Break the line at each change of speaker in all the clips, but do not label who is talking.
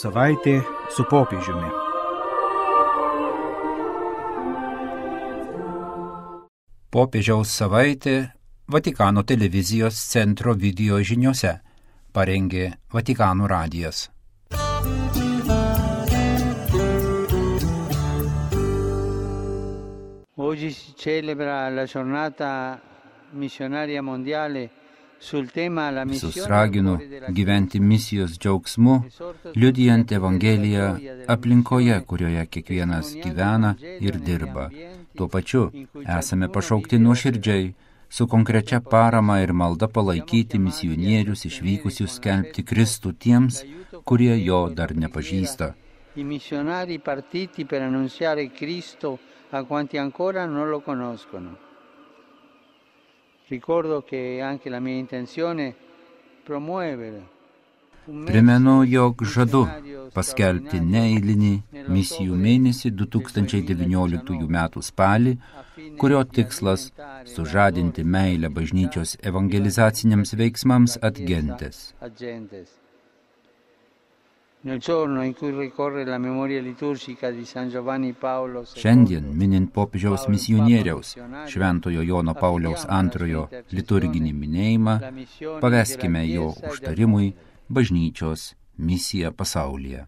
savaitė su popiežiumi. Popiežiaus savaitė Vatikano televizijos centro video žiniose parengė Vatikano radijas.
Oggi si celebra la giornata missionaria mondiale.
Visus raginu gyventi misijos džiaugsmu, liudijant Evangeliją aplinkoje, kurioje kiekvienas gyvena ir dirba. Tuo pačiu esame pašaukti nuoširdžiai, su konkrečia parama ir malda palaikyti misionierius išvykusius skelbti Kristų tiems, kurie jo dar nepažįsta.
I missionari partiti per annunziare Cristo a quanti ancora non lo conoscono. Ricordo che anche la mia intenzione promuovere.
Primenu, jog žadu paskelbti neeilinį misijų mėnesį 2019 metų spalį, kurio tikslas sužadinti meilę bažnyčios evangelizaciniams veiksmams at gentes. Šiandien, minint popiežiaus misionieriaus Šventojo Jono Pauliaus II liturginį minėjimą, paveskime jo užtarimui bažnyčios misiją pasaulyje.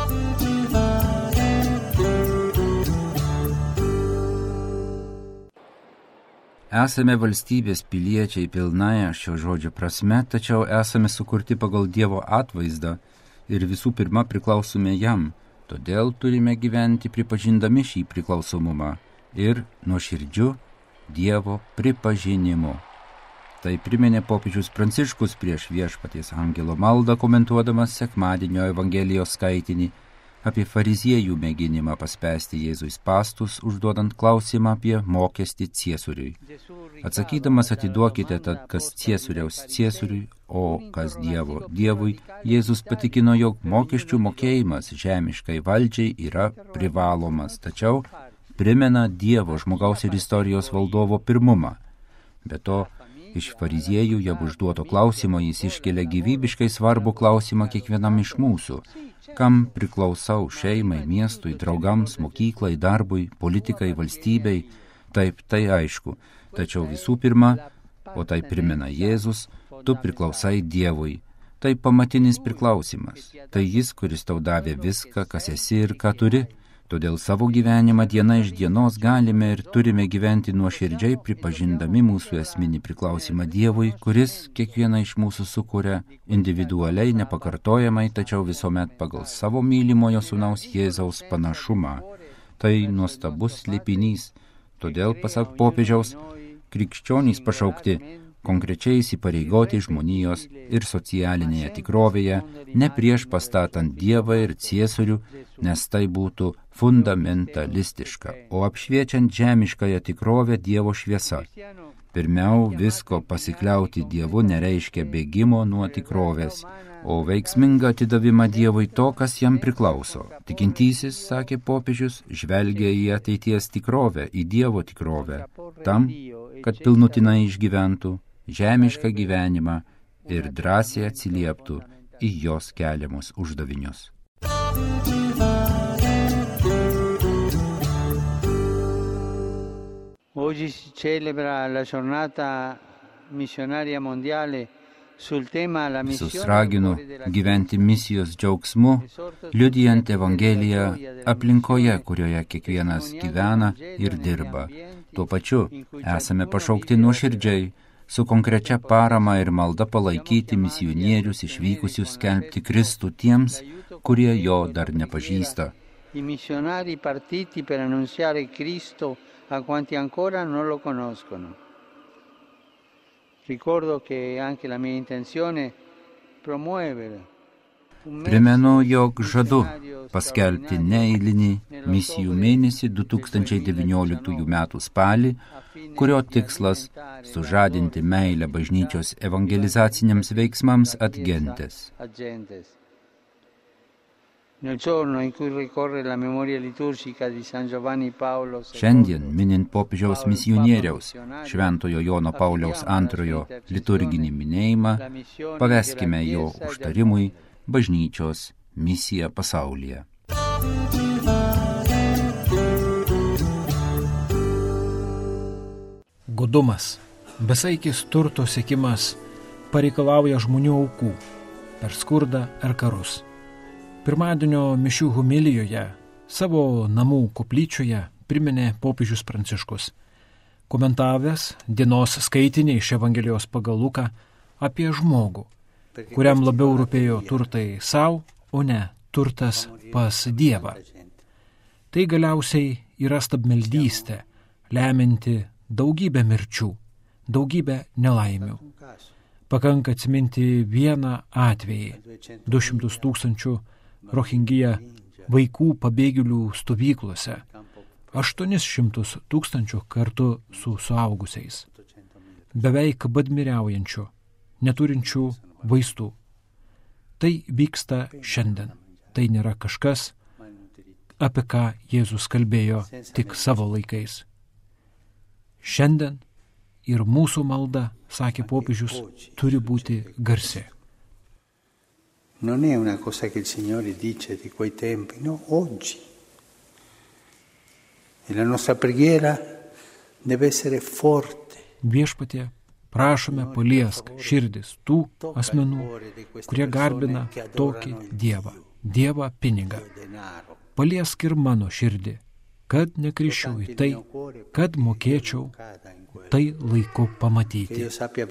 Esame valstybės piliečiai pilnąja šio žodžio prasme, tačiau esame sukurti pagal Dievo atvaizdą ir visų pirma priklausome jam, todėl turime gyventi pripažindami šį priklausomumą ir nuoširdžiu Dievo pripažinimu. Tai priminė popiežius Pranciškus prieš Viešpaties angelo maldą, komentuodamas sekmadienio Evangelijos skaitinį apie fariziejų mėginimą paspęsti Jėzui spąstus, užduodant klausimą apie mokestį ciesoriui. Atsakydamas atiduokite tad, kas ciesoriaus ciesoriui, o kas Dievo Dievui, Jėzus patikino, jog mokesčių mokėjimas žemiškai valdžiai yra privalomas, tačiau primena Dievo, žmogaus ir istorijos valdovo pirmumą. Be to, iš fariziejų jam užduoto klausimo jis iškelia gyvybiškai svarbų klausimą kiekvienam iš mūsų. Kam priklausau šeimai, miestui, draugams, mokyklai, darbui, politikai, valstybei? Taip, tai aišku. Tačiau visų pirma, o tai primena Jėzus, tu priklausai Dievui. Tai pamatinis priklausimas. Tai jis, kuris tau davė viską, kas esi ir ką turi. Todėl savo gyvenimą diena iš dienos galime ir turime gyventi nuoširdžiai, pripažindami mūsų esminį priklausimą Dievui, kuris kiekvieną iš mūsų sukuria individualiai, nepakartojamai, tačiau visuomet pagal savo mylimojo sūnaus Jėzaus panašumą. Tai nuostabus slėpinys. Todėl, pasak popiežiaus, krikščionys pašaukti konkrečiai įsipareigoti žmonijos ir socialinėje tikrovėje, ne prieš pastatant Dievą ir ciesorių, nes tai būtų fundamentalistiška, o apšviečiant žemiškąją tikrovę Dievo šviesa. Pirmiau visko pasikliauti Dievu nereiškia bėgimo nuo tikrovės, o veiksmingą atidavimą Dievui to, kas jam priklauso. Tikintysis, sakė popiežius, žvelgia į ateities tikrovę, į Dievo tikrovę, tam, kad pilnutinai išgyventų žemišką gyvenimą ir drąsiai atsilieptų į jos keliamus uždavinius.
Oggi si celebra la giornata missionaria mondiale.
Visus raginu gyventi misijos džiaugsmu, liudijant Evangeliją aplinkoje, kurioje kiekvienas gyvena ir dirba. Tuo pačiu esame pašaukti nuoširdžiai, su konkrečia parama ir malda palaikyti misionierius išvykusius skelbti Kristų tiems, kurie jo dar nepažįsta.
I missionari partiti per annunziare Cristo a quanti ancora non lo conoscono. Ricordo che anche la mia intenzione promuovere.
Primenu, jog žadu paskelbti neeilinį misijų mėnesį 2019 metų spalį, kurio tikslas sužadinti meilę bažnyčios evangelizaciniams veiksmams at gentes. Šiandien, minint popiežiaus misionieriaus Šventojo Jono Pauliaus II liturginį minėjimą, paveskime jo užtarimui bažnyčios misija pasaulyje.
Godumas, besaikis turto siekimas pareikalauja žmonių aukų per skurdą ar karus. Pirmadienio mišių homilijoje savo namų koplyčioje priminė popiežius Pranciškus, komentavęs dienos skaitinį iš Evangelijos pagal Luką apie žmogų, kuriam labiau rūpėjo turtai savo, o ne turtas pas Dievą. Tai galiausiai yra stabmeldystė, leminti daugybę mirčių, daugybę nelaimių. Pakanka atsiminti vieną atvejį – 200 000 Rohingya vaikų pabėgėlių stovyklose, 800 000 kartu su suaugusiais, beveik badmiriaujančių, neturinčių vaistų. Tai vyksta šiandien. Tai nėra kažkas, apie ką Jėzus kalbėjo tik savo laikais. Šiandien ir mūsų malda, sakė popiežius, turi būti garsi.
Non è una cosa che il Signore dice di quei tempi, no, oggi. E la nostra preghiera deve essere forte.
Viešpatie, prašome paliesk širdis tų asmenų, kurie garbina tokį Dievą, Dievą pinigą. Paliesk ir mano širdį, kad nekryščiau į tai, kad mokėčiau tai laiku pamatyti.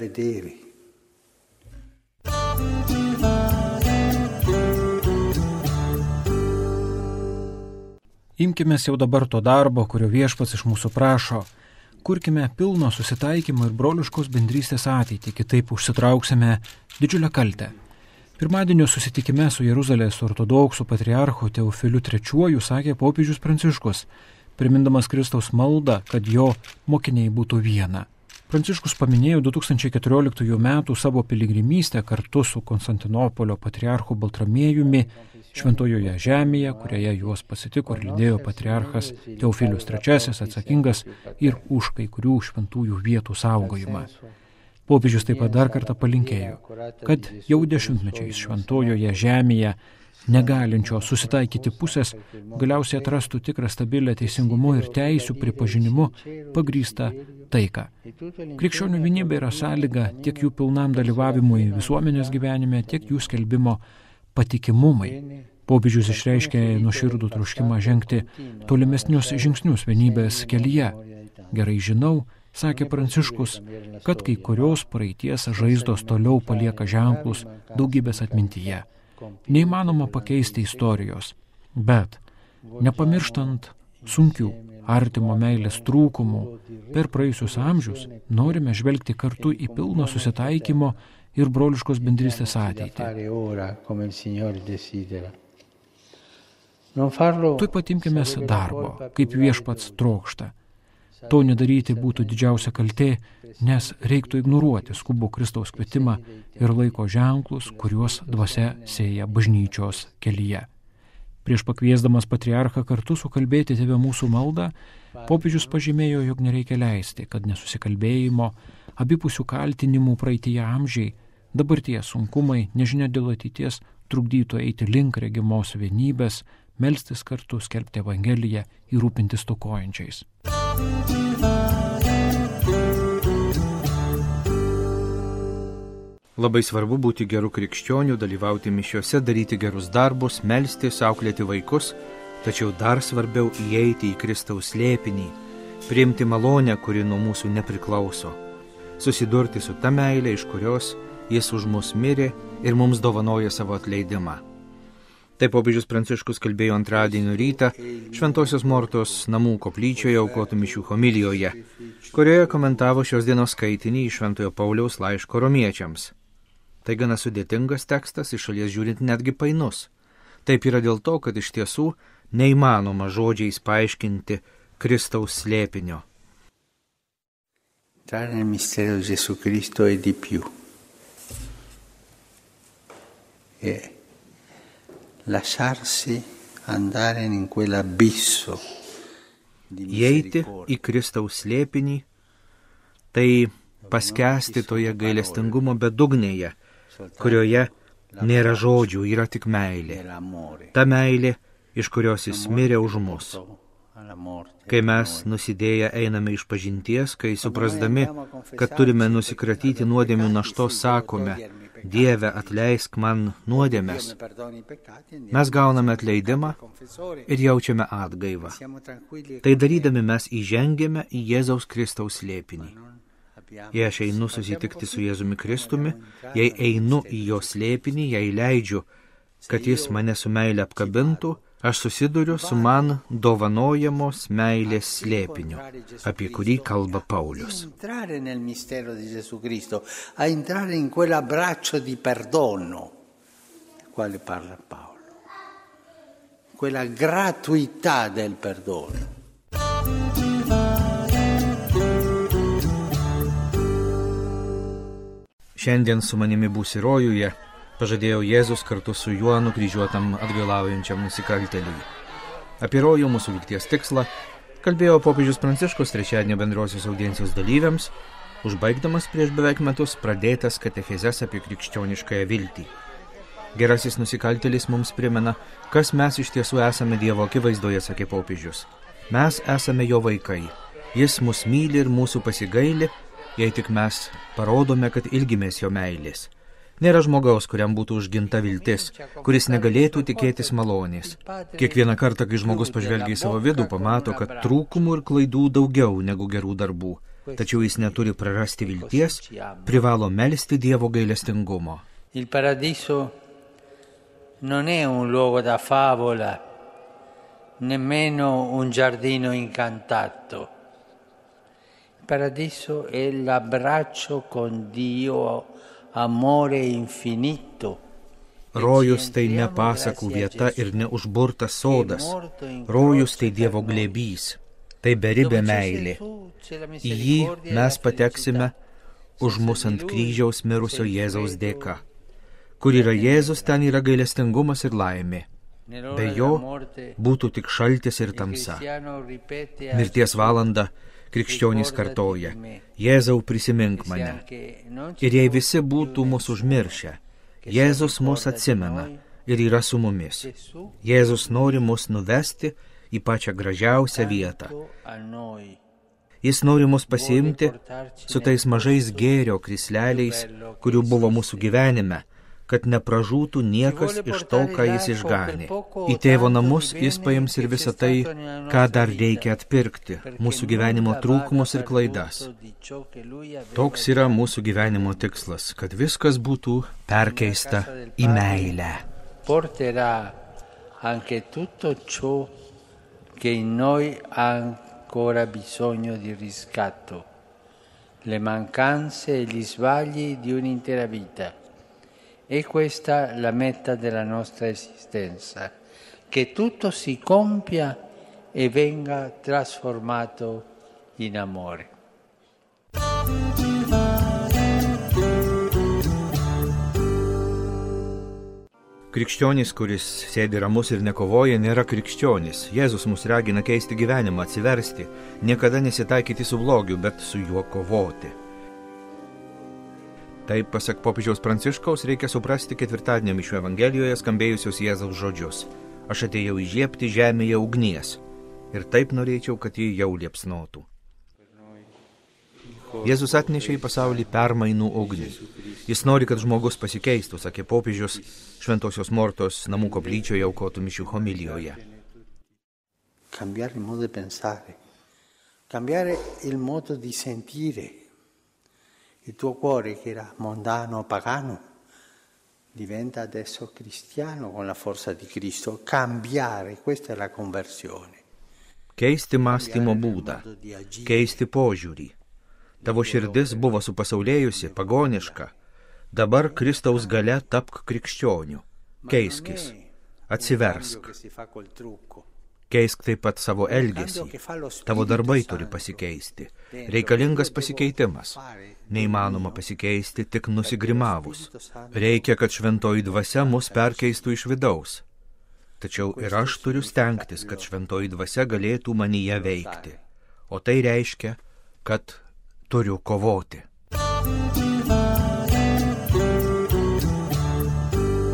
Imkimės jau dabar to darbo, kurio Viešpats iš mūsų prašo. Kurkime pilno susitaikymo ir broliškos bendrystės ateitį, kitaip užsitrauksime didžiulę kaltę. Pirmadienio susitikime su Jeruzalės ortodoksų patriarchu Teofiliu III sakė popiežius Pranciškus, primindamas Kristaus maldą, kad jo mokiniai būtų viena. Pranciškus paminėjo 2014 metų savo piligrimystę kartu su Konstantinopolio patriarchu Baltramiejumi Šventojoje žemėje, kurioje juos pasitiko ir lydėjo patriarchas Teofilius III, atsakingas ir už kai kurių šventųjų vietų saugojimą. Popiežius taip pat dar kartą palinkėjo, kad jau dešimtmečiais Šventojoje žemėje negalinčios susitaikyti pusės galiausiai atrastų tikrą stabilę teisingumu ir teisių pripažinimu pagrįstą taiką. Krikščionių vienybė yra sąlyga tiek jų pilnam dalyvavimui visuomenės gyvenime, tiek jų skelbimo patikimumai. Popiežius išreiškė nuoširdų troškimą žengti tolimesnius žingsnius vienybės kelyje. Gerai žinau, sakė Pranciškus, kad kai kurios praeities žaizdos toliau palieka ženklus daugybės atmintyje. Neįmanoma pakeisti istorijos, bet nepamirštant sunkių artimo meilės trūkumų, per praėjusius amžius norime žvelgti kartu į pilno susitaikymo ir broliškos bendrystės ateitį. Tuoj pat imkimės darbo, kaip Viešpats trokšta. To nedaryti būtų didžiausia kaltė, nes reiktų ignoruoti skubų Kristaus kvietimą ir laiko ženklus, kuriuos dvasia sėja bažnyčios kelyje. Prieš pakviesdamas patriarchą kartu sukalbėti Tėve mūsų maldą, popiežius pažymėjo, jog nereikia leisti, kad nesusikalbėjimo, abipusių kaltinimų praeityje amžiai, dabarties sunkumai, nežinia dėl ateities, trukdytų eiti link regimos vienybės, melstis kartu, skelbti Evangeliją ir rūpintis stokojančiais.
Labai svarbu būti gerų krikščionių, dalyvauti mišiuose, daryti gerus darbus, melstis, auklėti vaikus, tačiau dar svarbiau įeiti į Kristaus slėpinį, priimti malonę, kuri nuo mūsų nepriklauso, susidurti su ta meilė, iš kurios Jis už mus mirė ir mums dovanoja savo atleidimą. Taip popiežius Pranciškus kalbėjo antradienio rytą Šventosios Mortos namų koplyčioje aukotų mišių homilijoje, kurioje komentavo šios dienos skaitinį iš Šventojo Pauliaus laiško romiečiams. Tai gana sudėtingas tekstas, iš šalies žiūrint netgi painus. Taip yra dėl to, kad iš tiesų neįmanoma žodžiais paaiškinti Kristaus slėpinio.
Entrare nel mistero di Gesù Cristo è di più. E lasciarsi andare in quell'abisso di
Įeiti
misericordia.
į Kristaus slėpinį, tai paskęsti toje gailestingumo bedugnėje, kurioje Nėra žodžių, yra tik meilė. Ta meilė, iš kurios jis mirė už mus. Kai mes nusidėję einame iš pažinties, kai suprasdami, kad turime nusikratyti nuodėmių naštos, sakome, Dieve, atleisk man nuodėmes, mes gauname atleidimą ir jaučiame atgaivą. Tai darydami mes įžengėme į Jėzaus Kristaus slėpinį. Jei aš einu susitikti su Jėzumi Kristumi, jei einu į jo slėpinį, jei leidžiu, kad jis mane su meile apkabintų, aš susiduriu su man dovanojamos meilės slėpiniu, apie kurį kalba Paulius.
A entrare in quell'abbraccio di perdono, quale parla Paolo, quella gratuità del perdono.
Šiandien su manimi būsi rojuje, pažadėjo Jėzus kartu su juo nukryžiuotam atgailaujančiam nusikaltėliui. Apie rojų mūsų vilties tikslą kalbėjo popiežius Pranciškus trečiadienio bendrosios audiencijos dalyviams, užbaigdamas prieš beveik metus pradėtas katechezes apie krikščioniškąją viltį. Gerasis nusikaltėlis mums primena, kas mes iš tiesų esame Dievo akivaizdoje, sakė popiežius. Mes esame jo vaikai. Jis mus myli ir mūsų pasigaili, jei tik mes parodome, kad ilgimės jo meilės. Nėra žmogaus, kuriam būtų užginta viltis, kuris negalėtų tikėtis malonės. Kiekvieną kartą, kai žmogus pažvelgia į savo vidų, pamato, kad trūkumų ir klaidų daugiau negu gerų darbų. Tačiau jis neturi prarasti vilties, privalo melsti Dievo gailestingumo.
Il paradiso non è un luogo da favola, nemmeno un giardino incantato. Il paradiso è l'abbraccio con Dio, amore infinito.
Rojus tai ne pasakų vieta ir ne užburtas sodas. Rojus tai Dievo glėbys, tai beribė meilė. Į jį mes pateksime už mus ant kryžiaus mirusio Jėzaus dėka. Kur yra Jėzus, ten yra gailestingumas ir laimė. Be jo būtų tik šaltis ir tamsa. Mirties valandą krikščionys kartoja, Jėzau prisimink mane. Ir jei visi būtų mus užmiršę, Jėzus mus atsimena ir yra su mumis. Jėzus nori mus nuvesti į pačią gražiausią vietą. Jis nori mus pasiimti su tais mažais gėrio krisleliais, kurių buvo mūsų gyvenime, kad nepražūtų niekas iš to, ką jis išganė. Į tėvo namus jis paims ir visą tai, ką dar reikia atpirkti, mūsų gyvenimo trūkumus ir klaidas. Toks yra mūsų gyvenimo tikslas, kad viskas būtų perkeista į meilę.
Porterà anche tutto ciò che in noi ha ancora bisogno di riscatto, le mancanze e gli sbagli di un'intera vita. E questa la meta della nostra esistenza, che tutto si compia e venga trasformato in amore.
Krikščionis, kuris sėdi ramus ir nekovoja, nėra krikščionis. Jėzus mus ragina keisti gyvenimą, atsiversti, niekada nesitaikyti su blogiu, bet su juo kovoti. Taip, pasak popiežiaus Pranciškaus, reikia suprasti ketvirtadienio mišių Evangelijoje skambėjusius Jėzaus žodžius. Aš atėjau įžiebti žemėje ugnies ir taip norėčiau, kad ji jau liepsnotų. Jėzus atnešė į pasaulį permainų ugnį. Jis nori, kad žmogus pasikeistų, sakė popiežius Šventosios Mortos namų koplyčioje aukotų mišių homilijoje.
Cambiare il modo di pensare, cambiare il modo di sentire. Il tuo cuore, che era mondano, pagano, diventa adesso cristiano con la forza di Cristo. Cambiare, questa è la conversione.
Keisti mąstymo būdą, keisti požiūrį. Tavo širdis buvo supasaulėjusi, pagoniška. Dabar Kristaus galia tapk krikščioniu. Keiskis, atsiversk. Keisk taip pat savo elgesį. Tavo darbai turi pasikeisti. Reikalingas pasikeitimas. Neįmanoma pasikeisti tik nusigrimavus. Reikia, kad šventoji dvasia mus perkeistų iš vidaus. Tačiau ir aš turiu stengtis, kad šventoji dvasia galėtų manyje veikti. O tai reiškia, kad turiu kovoti.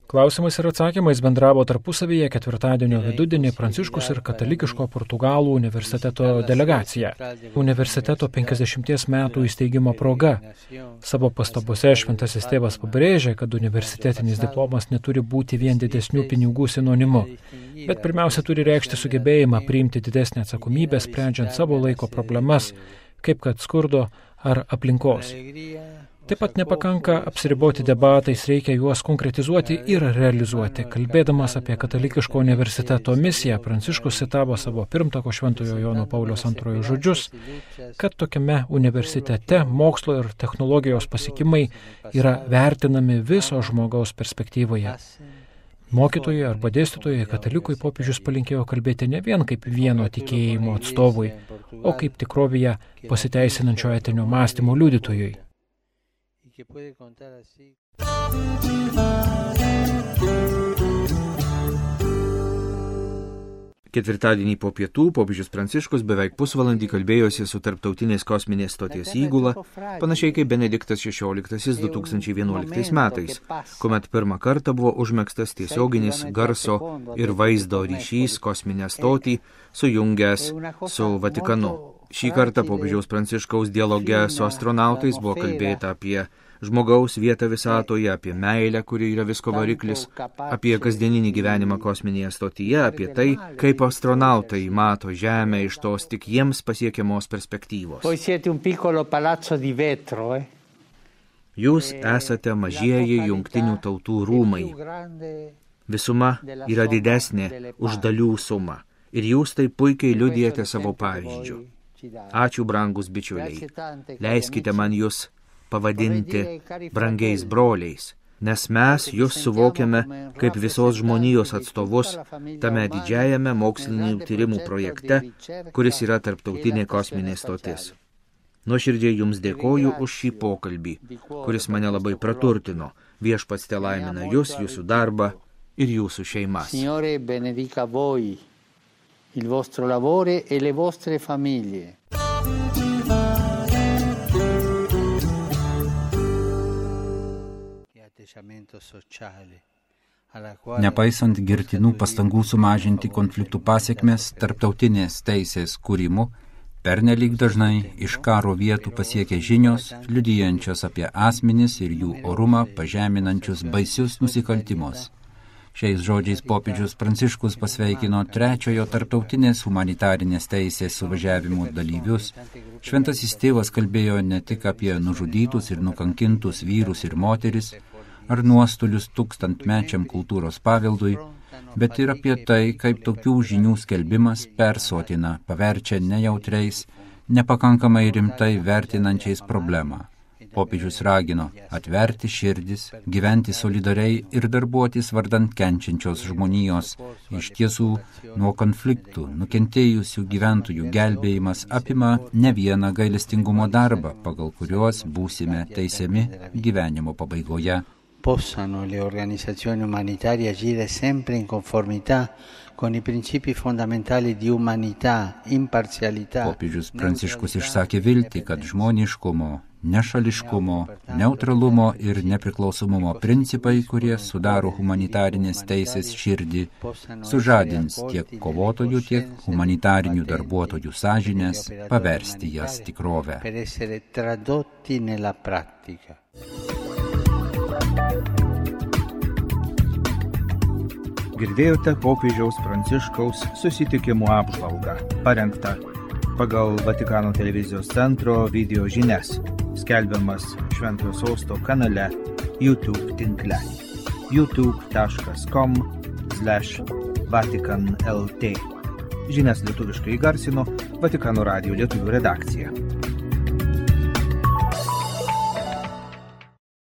Klausimais ir atsakymais bendravo tarpusavyje ketvirtadienio vidudienį Pranciškus ir Katalikiško Portugalų universiteto delegacija. Universiteto 50 metų įsteigimo proga. Savo pastabose šventasis tėvas pabrėžė, kad universitetinis diplomas neturi būti vien didesnių pinigų sinonimu, bet pirmiausia turi reikšti sugebėjimą priimti didesnę atsakomybę, sprendžiant savo laiko problemas, kaip kad skurdo ar aplinkos. Taip pat nepakanka apsiriboti debatais, reikia juos konkretizuoti ir realizuoti. Kalbėdamas apie Katalikiško universiteto misiją, Pranciškus citavo savo pirmtako Šventojo Jono Pauliaus II žodžius, kad tokiame universitete mokslo ir technologijos pasiekimai yra vertinami viso žmogaus perspektyvoje. Mokytojui arba dėstytojui katalikui popiežius palinkėjo kalbėti ne vien kaip vieno tikėjimo atstovui, o kaip tikrovėje pasiteisinančio etinio mąstymo liudytojui.
Ketvirtadienį po pietų popiežius Pranciškus beveik pusvalandį kalbėjosi su Tarptautinės kosminės stoties įgula, panašiai kaip Benediktas XVI 2011 metais, kuomet pirmą kartą buvo užmegztas tiesioginis garso ir vaizdo ryšys kosminę stotį, sujungęs su Vatikanu. Šį kartą popiežiaus Pranciškaus dialoge su astronautais buvo kalbėta apie žmogaus vietą visatoje, apie meilę, kuri yra visko variklis, apie kasdieninį gyvenimą kosminėje stotyje, apie tai, kaip astronautai mato Žemę iš tos tik jiems pasiekiamos perspektyvos. Jūs esate mažieji jungtinių tautų rūmai. Visuma yra didesnė už dalių sumą. Ir jūs tai puikiai liudijate savo pavyzdžiu. Ačiū, brangus bičiuliai. Leiskite man jūs pavadinti brangiais broliais, nes mes jūs suvokiame kaip visos žmonijos atstovus tame didžiajame mokslinių tyrimų projekte, kuris yra Tarptautinė kosminė stotis. Nuoširdžiai jums dėkoju už šį pokalbį, kuris mane labai praturtino. Viešpats telaimina jūs, jūsų darbą ir jūsų šeimas.
Signore benedica voi, il vostro lavoro e le vostre famiglie.
Nepaisant girtinų pastangų sumažinti konfliktų pasiekmes tarptautinės teisės kūrimu, pernelyg dažnai iš karo vietų pasiekia žinios, liudijančios apie asmenis ir jų orumą pažeminančius baisius nusikaltimus. Šiais žodžiais popiežius Pranciškus pasveikino trečiojo tarptautinės humanitarinės teisės suvažiavimo dalyvius. Šventasis tėvas kalbėjo ne tik apie nužudytus ir nukankintus vyrus ir moteris, ar nuostolius tūkstantmečiam kultūros paveldui, bet ir apie tai, kaip tokių žinių skelbimas persotina, paverčia nejautriais, nepakankamai rimtai vertinančiais problemą. Popiežius ragino atverti širdis, gyventi solidariai ir darbuotis vardant kenčiančios žmonijos. Iš tiesų, nuo konfliktų nukentėjusių gyventojų gelbėjimas apima ne vieną gailestingumo darbą, pagal kuriuos būsime teisiami gyvenimo pabaigoje.
Possano le organizzazioni umanitarie agire sempre in conformità con i principi fondamentali di umanità, imparzialità.
Popiežius Pranciškus išsakė viltį, kad žmoniškumo, nešališkumo, neutralumo ir nepriklausomumo principai, kurie sudaro humanitarinės teisės širdį, sužadins tiek kovotojų, tiek humanitarinių darbuotojų sąžinės, paversti jas tikrovę.
Per essere tradotti nella pratica.
Girdėjote popiežiaus Pranciškaus susitikimų apžvalgą, parengtą pagal Vatikano televizijos centro video žinias, skelbiamas Šventojo Sosto kanale YouTube tinkle youtube.com/vatican.lt. Žinias lietuviškai įgarsino Vatikano radijo lietuvių redakcija.